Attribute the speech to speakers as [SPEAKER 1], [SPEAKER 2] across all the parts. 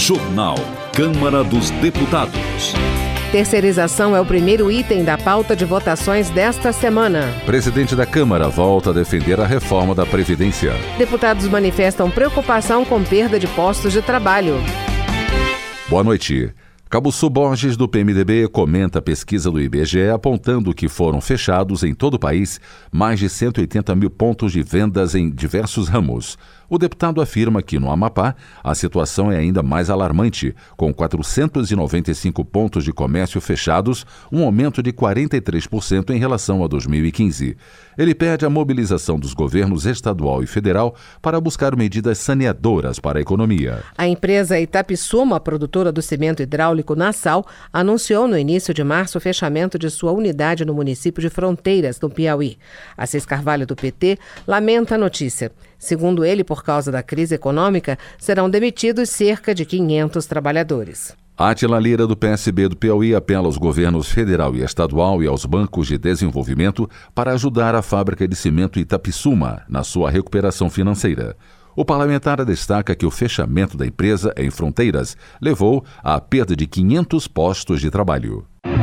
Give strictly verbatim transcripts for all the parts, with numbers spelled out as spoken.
[SPEAKER 1] Jornal Câmara dos Deputados.
[SPEAKER 2] Terceirização é o primeiro item da pauta de votações desta semana.
[SPEAKER 3] Presidente da Câmara volta a defender a reforma da Previdência.
[SPEAKER 2] Deputados manifestam preocupação com perda de postos de trabalho.
[SPEAKER 3] Boa noite. Cabuçu Borges, do P M D B, comenta a pesquisa do I B G E apontando que foram fechados em todo o país mais de cento e oitenta mil pontos de vendas em diversos ramos. O deputado afirma que no Amapá a situação é ainda mais alarmante, com quatrocentos e noventa e cinco pontos de comércio fechados, um aumento de quarenta e três por cento em relação a dois mil e quinze. Ele pede a mobilização dos governos estadual e federal para buscar medidas saneadoras para a economia.
[SPEAKER 2] A empresa Itapissuma, produtora do cimento hidráulico Nassau, anunciou no início de março o fechamento de sua unidade no município de Fronteiras, no Piauí. Assis Carvalho, do P T, lamenta a notícia. Segundo ele, por causa da crise econômica, serão demitidos cerca de quinhentos trabalhadores.
[SPEAKER 3] Átila Lira, do P S B do Piauí, apela aos governos federal e estadual e aos bancos de desenvolvimento para ajudar a fábrica de cimento Itapissuma na sua recuperação financeira. O parlamentar destaca que o fechamento da empresa em Fronteiras levou à perda de quinhentos postos de trabalho.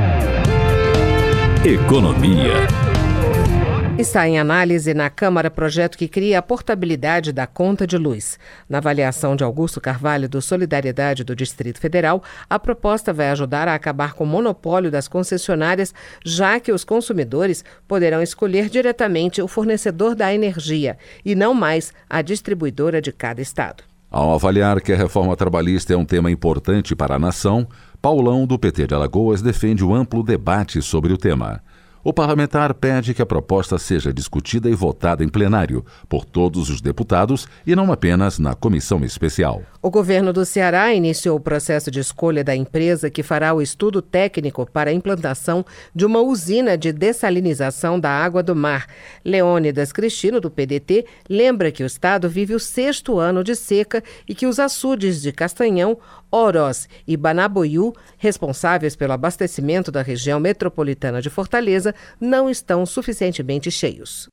[SPEAKER 1] Economia.
[SPEAKER 2] Está em análise na Câmara projeto que cria a portabilidade da conta de luz. Na avaliação de Augusto Carvalho, do Solidariedade do Distrito Federal, a proposta vai ajudar a acabar com o monopólio das concessionárias, já que os consumidores poderão escolher diretamente o fornecedor da energia e não mais a distribuidora de cada estado.
[SPEAKER 3] Ao avaliar que a reforma trabalhista é um tema importante para a nação, Paulão, do P T de Alagoas, defende o amplo debate sobre o tema. O parlamentar pede que a proposta seja discutida e votada em plenário por todos os deputados e não apenas na comissão especial.
[SPEAKER 2] O governo do Ceará iniciou o processo de escolha da empresa que fará o estudo técnico para a implantação de uma usina de dessalinização da água do mar. Leônidas Cristino, do P D T, lembra que o estado vive o sexto ano de seca e que os açudes de Castanhão, Oroz e Banaboiú, responsáveis pelo abastecimento da região metropolitana de Fortaleza, não estão suficientemente cheios.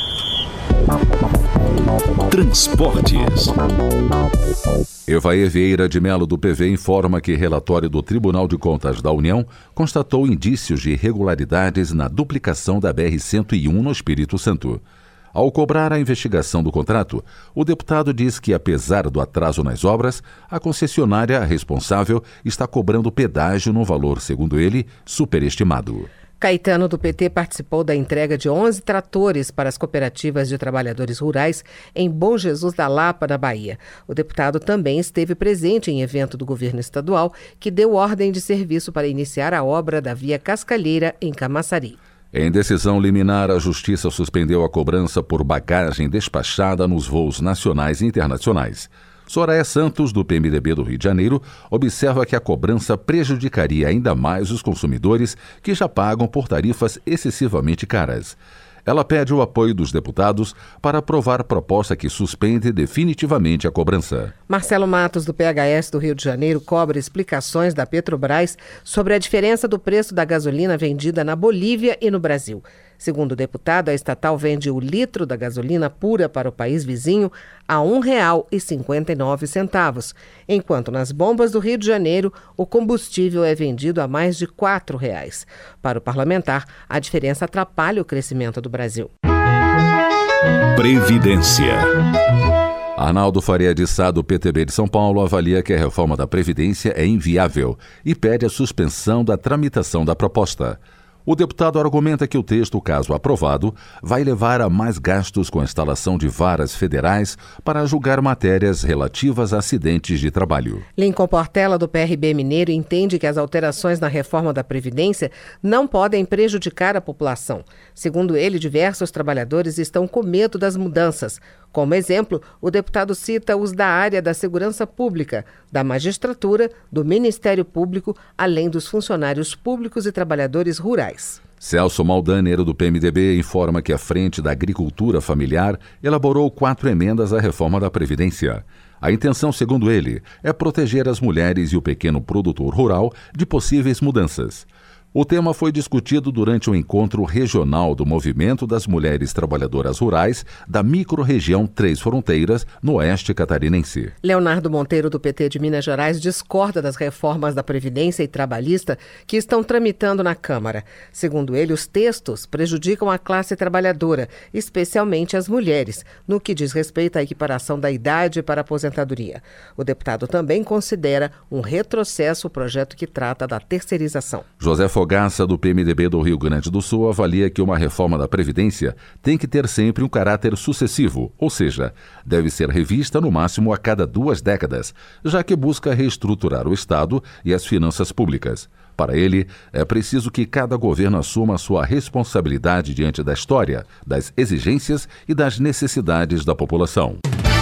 [SPEAKER 1] Transportes.
[SPEAKER 3] Evair Vieira de Melo, do P V, informa que relatório do Tribunal de Contas da União constatou indícios de irregularidades na duplicação da B R cento e um no Espírito Santo. Ao cobrar a investigação do contrato, o deputado diz que, apesar do atraso nas obras, a concessionária responsável está cobrando pedágio no valor, segundo ele, superestimado.
[SPEAKER 2] Caetano, do P T, participou da entrega de onze tratores para as cooperativas de trabalhadores rurais em Bom Jesus da Lapa, na Bahia. O deputado também esteve presente em evento do governo estadual que deu ordem de serviço para iniciar a obra da Via Cascalheira, em Camaçari.
[SPEAKER 3] Em decisão liminar, a Justiça suspendeu a cobrança por bagagem despachada nos voos nacionais e internacionais. Soraya Santos, do P M D B do Rio de Janeiro, observa que a cobrança prejudicaria ainda mais os consumidores que já pagam por tarifas excessivamente caras. Ela pede o apoio dos deputados para aprovar a proposta que suspende definitivamente a cobrança.
[SPEAKER 2] Marcelo Matos, do P H S do Rio de Janeiro, cobra explicações da Petrobras sobre a diferença do preço da gasolina vendida na Bolívia e no Brasil. Segundo o deputado, a estatal vende o litro da gasolina pura para o país vizinho a um real e cinquenta e nove centavos, enquanto nas bombas do Rio de Janeiro o combustível é vendido a mais de quatro reais. Para o parlamentar, a diferença atrapalha o crescimento do Brasil.
[SPEAKER 1] Previdência.
[SPEAKER 3] Arnaldo Faria de Sá, do P T B de São Paulo, avalia que a reforma da Previdência é inviável e pede a suspensão da tramitação da proposta. O deputado argumenta que o texto, caso aprovado, vai levar a mais gastos com a instalação de varas federais para julgar matérias relativas a acidentes de trabalho.
[SPEAKER 2] Lincoln Portela, do P R B Mineiro, entende que as alterações na reforma da Previdência não podem prejudicar a população. Segundo ele, diversos trabalhadores estão com medo das mudanças. Como exemplo, o deputado cita os da área da segurança pública, da magistratura, do Ministério Público, além dos funcionários públicos e trabalhadores rurais.
[SPEAKER 3] Celso Maldaner, do P M D B, informa que a Frente da Agricultura Familiar elaborou quatro emendas à reforma da Previdência. A intenção, segundo ele, é proteger as mulheres e o pequeno produtor rural de possíveis mudanças. O tema foi discutido durante o encontro regional do Movimento das Mulheres Trabalhadoras Rurais da microrregião Três Fronteiras, no oeste catarinense.
[SPEAKER 2] Leonardo Monteiro, do P T de Minas Gerais, discorda das reformas da Previdência e Trabalhista que estão tramitando na Câmara. Segundo ele, os textos prejudicam a classe trabalhadora, especialmente as mulheres, no que diz respeito à equiparação da idade para a aposentadoria. O deputado também considera um retrocesso o projeto que trata da terceirização.
[SPEAKER 3] José Fogaça, do P M D B do Rio Grande do Sul, avalia que uma reforma da Previdência tem que ter sempre um caráter sucessivo, ou seja, deve ser revista no máximo a cada duas décadas, já que busca reestruturar o Estado e as finanças públicas. Para ele, é preciso que cada governo assuma sua responsabilidade diante da história, das exigências e das necessidades da população.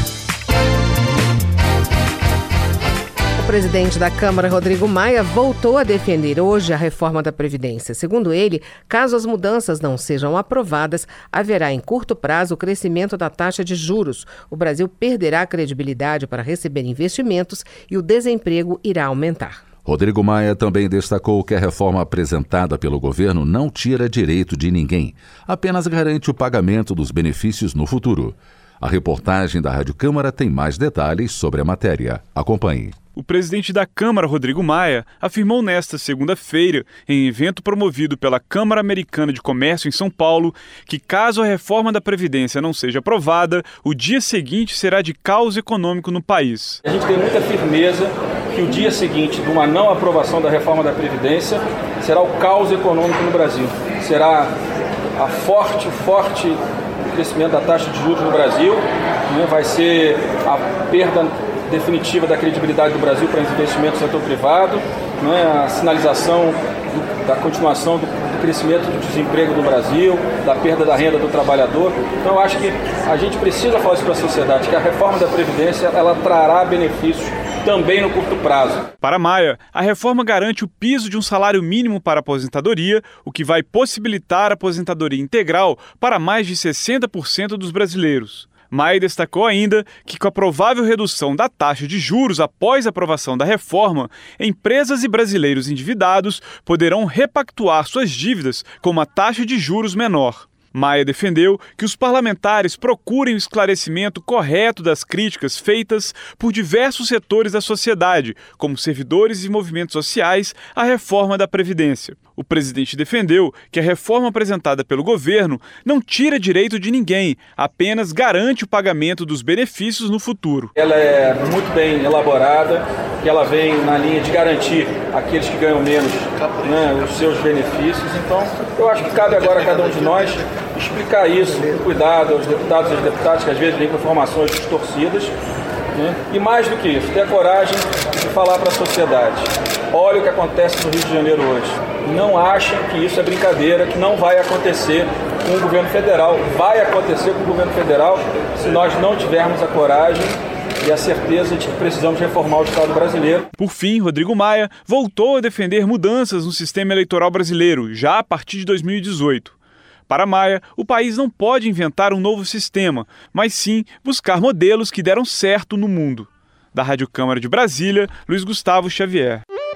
[SPEAKER 2] O presidente da Câmara, Rodrigo Maia, voltou a defender hoje a reforma da Previdência. Segundo ele, caso as mudanças não sejam aprovadas, haverá em curto prazo o crescimento da taxa de juros. O Brasil perderá a credibilidade para receber investimentos e o desemprego irá aumentar.
[SPEAKER 3] Rodrigo Maia também destacou que a reforma apresentada pelo governo não tira direito de ninguém, apenas garante o pagamento dos benefícios no futuro. A reportagem da Rádio Câmara tem mais detalhes sobre a matéria. Acompanhe.
[SPEAKER 4] O presidente da Câmara, Rodrigo Maia, afirmou nesta segunda-feira, em evento promovido pela Câmara Americana de Comércio em São Paulo, que caso a reforma da Previdência não seja aprovada, o dia seguinte será de caos econômico no país.
[SPEAKER 5] A gente tem muita firmeza que o dia seguinte de uma não aprovação da reforma da Previdência será o caos econômico no Brasil. Será a forte, forte crescimento da taxa de juros no Brasil, né? Vai ser a perda definitiva da credibilidade do Brasil para investimentos no setor privado, né, a sinalização do, da continuação do, do crescimento do desemprego no Brasil, da perda da renda do trabalhador. Então, eu acho que a gente precisa falar isso para a sociedade, que a reforma da Previdência ela trará benefícios também no curto prazo.
[SPEAKER 4] Para Maia, a reforma garante o piso de um salário mínimo para a aposentadoria, o que vai possibilitar a aposentadoria integral para mais de sessenta por cento dos brasileiros. Maia destacou ainda que, com a provável redução da taxa de juros após a aprovação da reforma, empresas e brasileiros endividados poderão repactuar suas dívidas com uma taxa de juros menor. Maia defendeu que os parlamentares procurem o esclarecimento correto das críticas feitas por diversos setores da sociedade, como servidores e movimentos sociais, à reforma da Previdência. O presidente defendeu que a reforma apresentada pelo governo não tira direito de ninguém, apenas garante o pagamento dos benefícios no futuro.
[SPEAKER 5] Ela é muito bem elaborada, que ela vem na linha de garantir àqueles que ganham menos, né, os seus benefícios. Então, eu acho que cabe agora a cada um de nós explicar isso com cuidado aos deputados e às deputadas que às vezes vêm com informações distorcidas, né? E mais do que isso, ter a coragem de falar para a sociedade. Olha o que acontece no Rio de Janeiro hoje. Não achem que isso é brincadeira, que não vai acontecer com o governo federal. Vai acontecer com o governo federal se nós não tivermos a coragem e a certeza de que precisamos reformar o Estado brasileiro.
[SPEAKER 4] Por fim, Rodrigo Maia voltou a defender mudanças no sistema eleitoral brasileiro, já a partir de dois mil e dezoito. Para Maia, o país não pode inventar um novo sistema, mas sim buscar modelos que deram certo no mundo. Da Rádio Câmara de Brasília, Luiz Gustavo Xavier.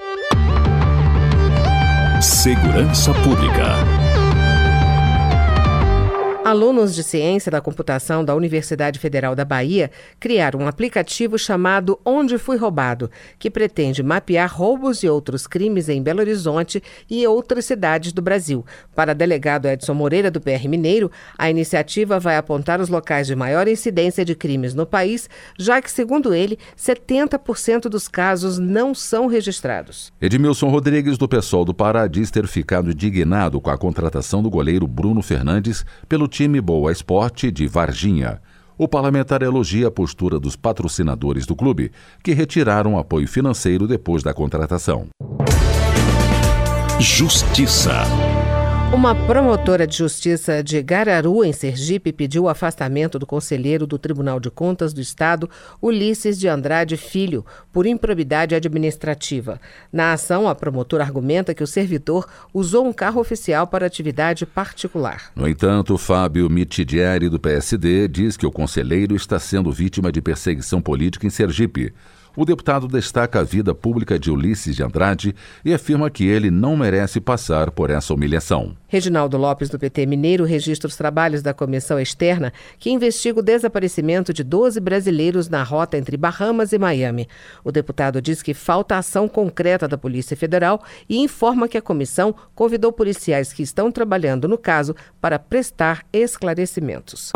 [SPEAKER 1] Segurança Pública.
[SPEAKER 2] Alunos de Ciência da Computação da Universidade Federal da Bahia criaram um aplicativo chamado Onde Fui Roubado, que pretende mapear roubos e outros crimes em Belo Horizonte e outras cidades do Brasil. Para o delegado Edson Moreira, do P R Mineiro, a iniciativa vai apontar os locais de maior incidência de crimes no país, já que, segundo ele, setenta por cento dos casos não são registrados.
[SPEAKER 3] Edmilson Rodrigues, do PSOL do Pará, diz ter ficado indignado com a contratação do goleiro Bruno Fernandes pelo time Boa Esporte de Varginha. O parlamentar elogia a postura dos patrocinadores do clube, que retiraram apoio financeiro depois da contratação.
[SPEAKER 1] Justiça.
[SPEAKER 2] Uma promotora de justiça de Gararu, em Sergipe, pediu o afastamento do conselheiro do Tribunal de Contas do Estado, Ulisses de Andrade Filho, por improbidade administrativa. Na ação, a promotora argumenta que o servidor usou um carro oficial para atividade particular.
[SPEAKER 3] No entanto, Fábio Mitidieri, do P S D, diz que o conselheiro está sendo vítima de perseguição política em Sergipe. O deputado destaca a vida pública de Ulisses de Andrade e afirma que ele não merece passar por essa humilhação.
[SPEAKER 2] Reginaldo Lopes, do P T Mineiro, registra os trabalhos da comissão externa que investiga o desaparecimento de doze brasileiros na rota entre Bahamas e Miami. O deputado diz que falta ação concreta da Polícia Federal e informa que a comissão convidou policiais que estão trabalhando no caso para prestar esclarecimentos.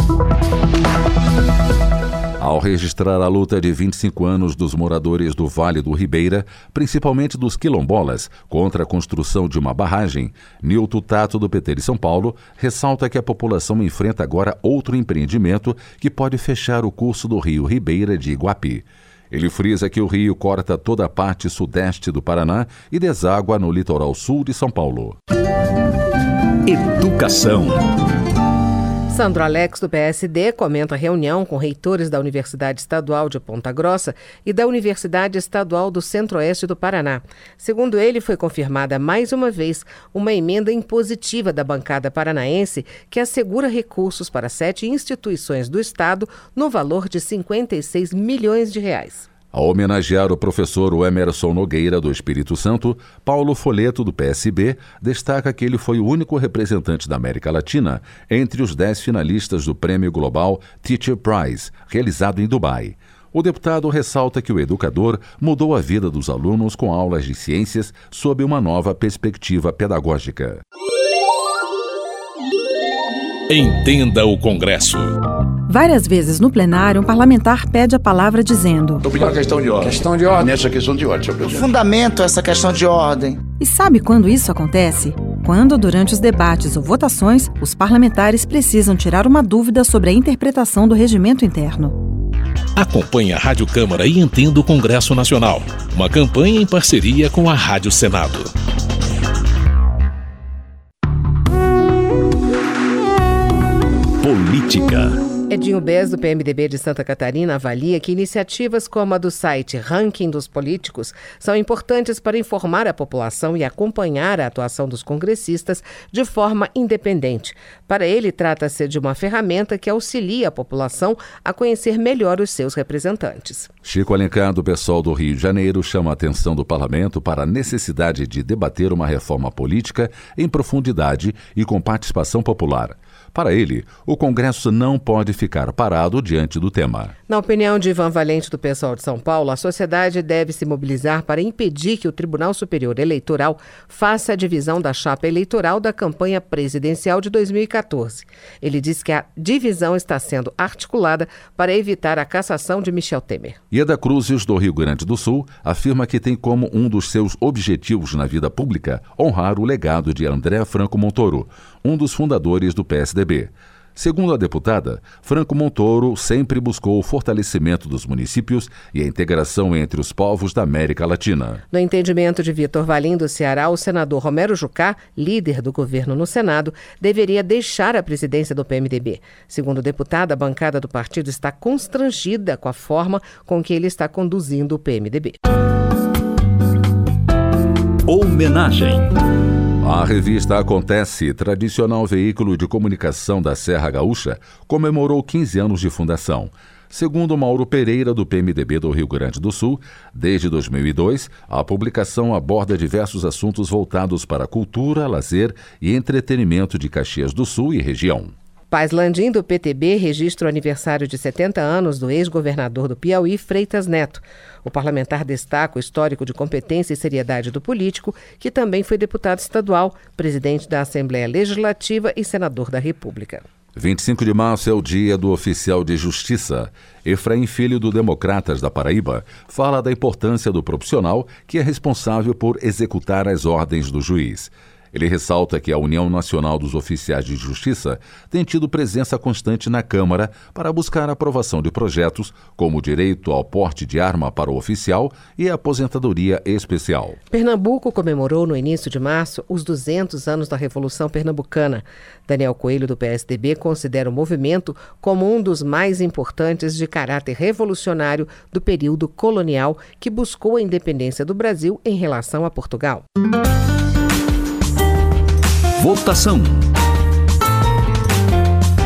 [SPEAKER 3] Ao registrar a luta de vinte e cinco anos dos moradores do Vale do Ribeira, principalmente dos quilombolas, contra a construção de uma barragem, Nilton Tato, do P T de São Paulo, ressalta que a população enfrenta agora outro empreendimento que pode fechar o curso do rio Ribeira de Iguapi. Ele frisa que o rio corta toda a parte sudeste do Paraná e deságua no litoral sul de São Paulo.
[SPEAKER 1] Educação.
[SPEAKER 2] Sandro Alex, do P S D, comenta a reunião com reitores da Universidade Estadual de Ponta Grossa e da Universidade Estadual do Centro-Oeste do Paraná. Segundo ele, foi confirmada mais uma vez uma emenda impositiva da bancada paranaense que assegura recursos para sete instituições do Estado no valor de cinquenta e seis milhões de reais.
[SPEAKER 3] Ao homenagear o professor Emerson Nogueira, do Espírito Santo, Paulo Folleto, do P S B, destaca que ele foi o único representante da América Latina entre os dez finalistas do Prêmio Global Teacher Prize, realizado em Dubai. O deputado ressalta que o educador mudou a vida dos alunos com aulas de ciências sob uma nova perspectiva pedagógica.
[SPEAKER 1] Entenda o Congresso.
[SPEAKER 6] Várias vezes no plenário, um parlamentar pede a palavra dizendo:
[SPEAKER 7] Estou pedindo a questão de ordem.
[SPEAKER 8] Questão de ordem.
[SPEAKER 7] Nessa questão de ordem, senhor presidente.
[SPEAKER 8] Fundamento essa questão de ordem.
[SPEAKER 6] E sabe quando isso acontece? Quando, durante os debates ou votações, os parlamentares precisam tirar uma dúvida sobre a interpretação do regimento interno.
[SPEAKER 1] Acompanhe a Rádio Câmara e entenda o Congresso Nacional. Uma campanha em parceria com a Rádio Senado. Política.
[SPEAKER 2] Edinho Bez, do P M D B de Santa Catarina, avalia que iniciativas como a do site Ranking dos Políticos são importantes para informar a população e acompanhar a atuação dos congressistas de forma independente. Para ele, trata-se de uma ferramenta que auxilia a população a conhecer melhor os seus representantes.
[SPEAKER 3] Chico Alencar, do PSOL do Rio de Janeiro, chama a atenção do parlamento para a necessidade de debater uma reforma política em profundidade e com participação popular. Para ele, o Congresso não pode ficar parado diante do tema.
[SPEAKER 2] Na opinião de Ivan Valente, do PSOL de São Paulo, a sociedade deve se mobilizar para impedir que o Tribunal Superior Eleitoral faça a divisão da chapa eleitoral da campanha presidencial de dois mil e quatorze. Ele diz que a divisão está sendo articulada para evitar a cassação de Michel Temer.
[SPEAKER 3] Ieda Cruzes, do Rio Grande do Sul, afirma que tem como um dos seus objetivos na vida pública honrar o legado de André Franco Montoro, um dos fundadores do P S D B. Segundo a deputada, Franco Montoro sempre buscou o fortalecimento dos municípios e a integração entre os povos da América Latina.
[SPEAKER 2] No entendimento de Vitor Valim, do Ceará, o senador Romero Jucá, líder do governo no Senado, deveria deixar a presidência do P M D B. Segundo o deputado, a bancada do partido está constrangida com a forma com que ele está conduzindo o P M D B.
[SPEAKER 1] Homenagem.
[SPEAKER 3] A revista Acontece, tradicional veículo de comunicação da Serra Gaúcha, comemorou quinze anos de fundação. Segundo Mauro Pereira, do P M D B do Rio Grande do Sul, desde dois mil e dois, a publicação aborda diversos assuntos voltados para cultura, lazer e entretenimento de Caxias do Sul e região.
[SPEAKER 2] Paz Landim, do P T B, registra o aniversário de setenta anos do ex-governador do Piauí, Freitas Neto. O parlamentar destaca o histórico de competência e seriedade do político, que também foi deputado estadual, presidente da Assembleia Legislativa e senador da República.
[SPEAKER 3] vinte e cinco de março é o dia do oficial de justiça. Efraim Filho, do Democratas da Paraíba, fala da importância do profissional que é responsável por executar as ordens do juiz. Ele ressalta que a União Nacional dos Oficiais de Justiça tem tido presença constante na Câmara para buscar a aprovação de projetos como o direito ao porte de arma para o oficial e a aposentadoria especial.
[SPEAKER 2] Pernambuco comemorou no início de março os duzentos anos da Revolução Pernambucana. Daniel Coelho, do P S D B, considera o movimento como um dos mais importantes de caráter revolucionário do período colonial que buscou a independência do Brasil em relação a Portugal.
[SPEAKER 1] Votação.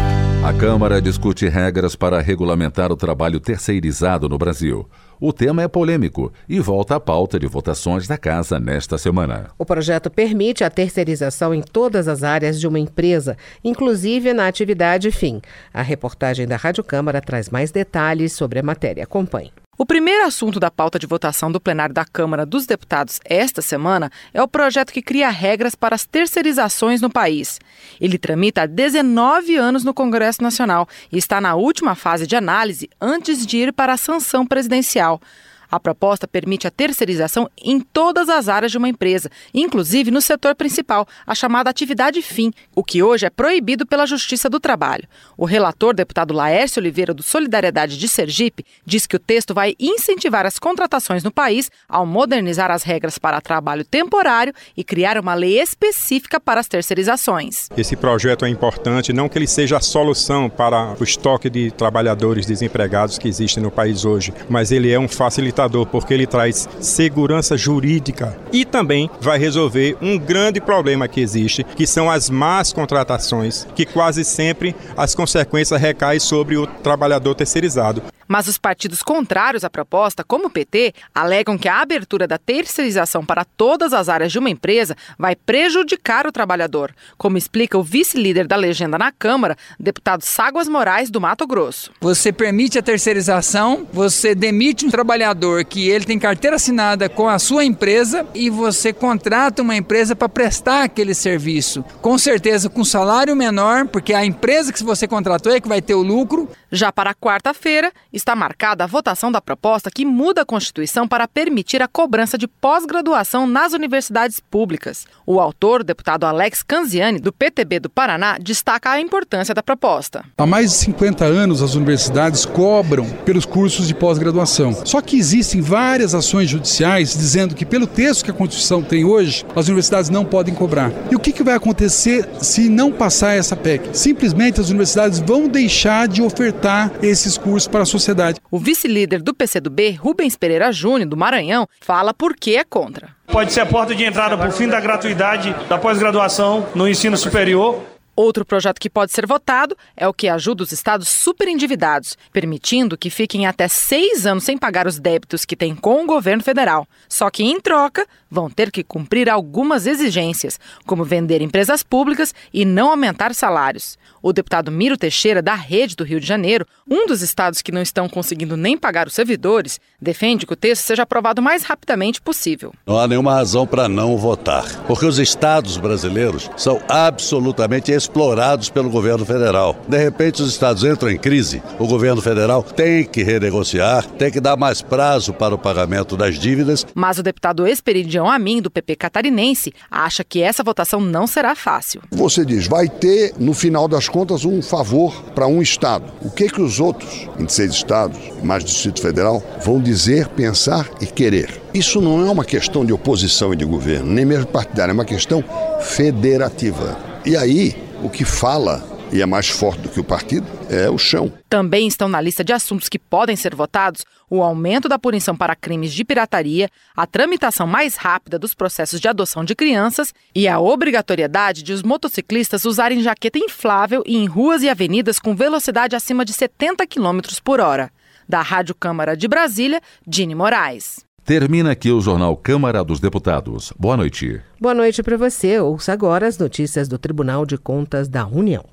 [SPEAKER 3] A Câmara discute regras para regulamentar o trabalho terceirizado no Brasil. O tema é polêmico e volta à pauta de votações da Casa nesta semana.
[SPEAKER 2] O projeto permite a terceirização em todas as áreas de uma empresa, inclusive na atividade fim. A reportagem da Rádio Câmara traz mais detalhes sobre a matéria. Acompanhe.
[SPEAKER 9] O primeiro assunto da pauta de votação do plenário da Câmara dos Deputados esta semana é o projeto que cria regras para as terceirizações no país. Ele tramita há dezenove anos no Congresso Nacional e está na última fase de análise antes de ir para a sanção presidencial. A proposta permite a terceirização em todas as áreas de uma empresa, inclusive no setor principal, a chamada atividade fim, o que hoje é proibido pela Justiça do Trabalho. O relator, deputado Laércio Oliveira, do Solidariedade de Sergipe, diz que o texto vai incentivar as contratações no país ao modernizar as regras para trabalho temporário e criar uma lei específica para as terceirizações.
[SPEAKER 10] Esse projeto é importante, não que ele seja a solução para o estoque de trabalhadores desempregados que existe no país hoje, mas ele é um facilitador porque ele traz segurança jurídica e também vai resolver um grande problema que existe, que são as más contratações, que quase sempre as consequências recaem sobre o trabalhador terceirizado.
[SPEAKER 9] Mas os partidos contrários à proposta, como o P T, alegam que a abertura da terceirização para todas as áreas de uma empresa vai prejudicar o trabalhador, como explica o vice-líder da legenda na Câmara, deputado Ságuas Moraes, do Mato Grosso.
[SPEAKER 11] Você permite a terceirização, você demite um trabalhador que ele tem carteira assinada com a sua empresa e você contrata uma empresa para prestar aquele serviço. Com certeza com salário menor, porque a empresa que você contratou é que vai ter o lucro.
[SPEAKER 9] Já para quarta-feira, está marcada a votação da proposta que muda a Constituição para permitir a cobrança de pós-graduação nas universidades públicas. O autor, o deputado Alex Canziani, do P T B do Paraná, destaca a importância da proposta.
[SPEAKER 12] Há mais de cinquenta anos, as universidades cobram pelos cursos de pós-graduação. Só que existem várias ações judiciais dizendo que, pelo texto que a Constituição tem hoje, as universidades não podem cobrar. E o que, que vai acontecer se não passar essa P E C? Simplesmente as universidades vão deixar de ofertar esses cursos para a sociedade.
[SPEAKER 9] O vice-líder do P C do B, Rubens Pereira Júnior, do Maranhão, fala por que é contra.
[SPEAKER 13] Pode ser a porta de entrada para o fim da gratuidade da pós-graduação no ensino superior.
[SPEAKER 9] Outro projeto que pode ser votado é o que ajuda os estados superendividados, permitindo que fiquem até seis anos sem pagar os débitos que têm com o governo federal. Só que, em troca, vão ter que cumprir algumas exigências, como vender empresas públicas e não aumentar salários. O deputado Miro Teixeira, da Rede do Rio de Janeiro, um dos estados que não estão conseguindo nem pagar os servidores, defende que o texto seja aprovado o mais rapidamente possível.
[SPEAKER 14] Não há nenhuma razão para não votar, porque os estados brasileiros são absolutamente explorados pelo governo federal. De repente os estados entram em crise, o governo federal tem que renegociar, tem que dar mais prazo para o pagamento das dívidas.
[SPEAKER 9] Mas o deputado Esperidião Amin, do P P catarinense, acha que essa votação não será fácil.
[SPEAKER 15] Você diz, vai ter, no final das contas, um favor para um estado. O que que os outros vinte e seis estados, mais do Distrito Federal, vão dizer, pensar e querer? Isso não é uma questão de oposição e de governo, nem mesmo partidária, é uma questão federativa. E aí, o que fala, e é mais forte do que o partido, é o chão.
[SPEAKER 9] Também estão na lista de assuntos que podem ser votados o aumento da punição para crimes de pirataria, a tramitação mais rápida dos processos de adoção de crianças e a obrigatoriedade de os motociclistas usarem jaqueta inflável e em ruas e avenidas com velocidade acima de setenta quilômetros por hora. Da Rádio Câmara de Brasília, Dini Moraes.
[SPEAKER 3] Termina aqui o Jornal Câmara dos Deputados. Boa noite.
[SPEAKER 2] Boa noite para você. Ouça agora as notícias do Tribunal de Contas da União.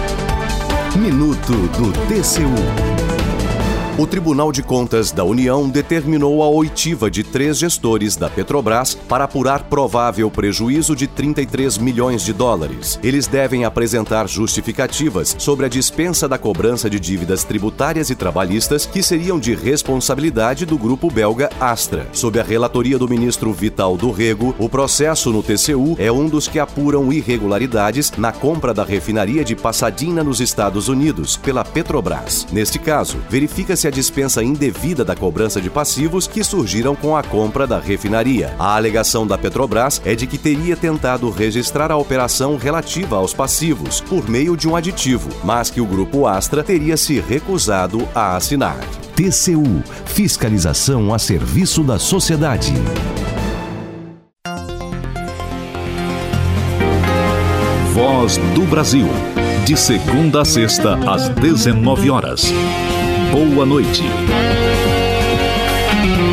[SPEAKER 16] Minuto do T C U. O Tribunal de Contas da União determinou a oitiva de três gestores da Petrobras para apurar provável prejuízo de trinta e três milhões de dólares. Eles devem apresentar justificativas sobre a dispensa da cobrança de dívidas tributárias e trabalhistas que seriam de responsabilidade do grupo belga Astra. Sob a relatoria do ministro Vital do Rego, o processo no T C U é um dos que apuram irregularidades na compra da refinaria de Pasadena nos Estados Unidos pela Petrobras. Neste caso, verifica-se a dispensa indevida da cobrança de passivos que surgiram com a compra da refinaria. A alegação da Petrobras é de que teria tentado registrar a operação relativa aos passivos por meio de um aditivo, mas que o grupo Astra teria se recusado a assinar.
[SPEAKER 17] T C U, fiscalização a serviço da sociedade.
[SPEAKER 1] Voz do Brasil. De segunda a sexta, às dezenove horas. Boa noite.